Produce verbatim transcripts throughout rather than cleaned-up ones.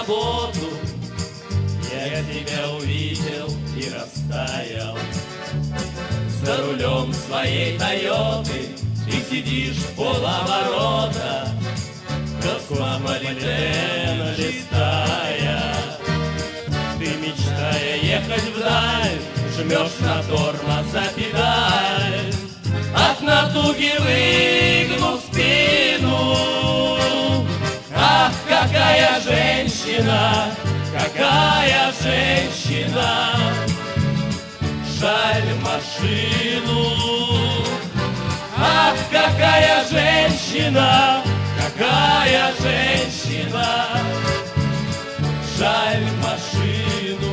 свободу. Я тебя увидел и растаял. За рулем своей Тойоты ты сидишь в полоборота, космополитен листая. Ты, мечтая ехать вдаль, жмешь на тормоза педаль. От натуги выгнув спину. Ах, какая женщина, какая женщина! Жаль машину. Ах, какая женщина, какая женщина! Жаль машину.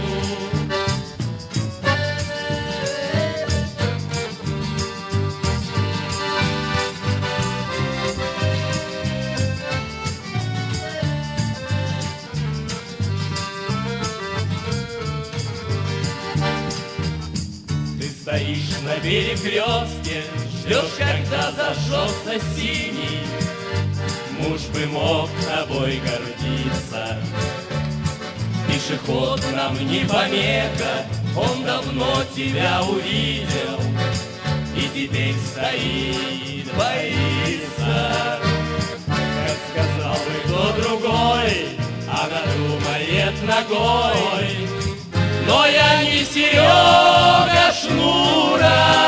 Стоишь на перекрестке, ждешь, когда зажжется синий. Муж бы мог тобой гордиться. Пешеход нам не помеха, он давно тебя увидел и теперь стоит, боится. Как сказал бы кто другой, она думает ногой. Но я не Серега Шнуров.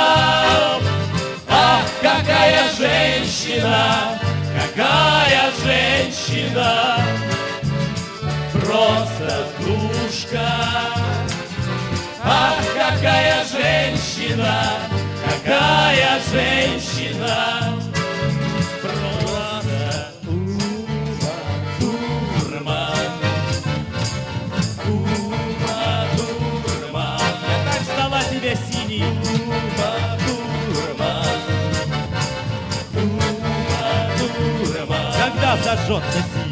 Ах, какая женщина, какая женщина! Просто душка. Ах, какая женщина, какая женщина! Просто ума дурман. Тебе синий Ума-турман, Ума-турман. Когда зажжется синий?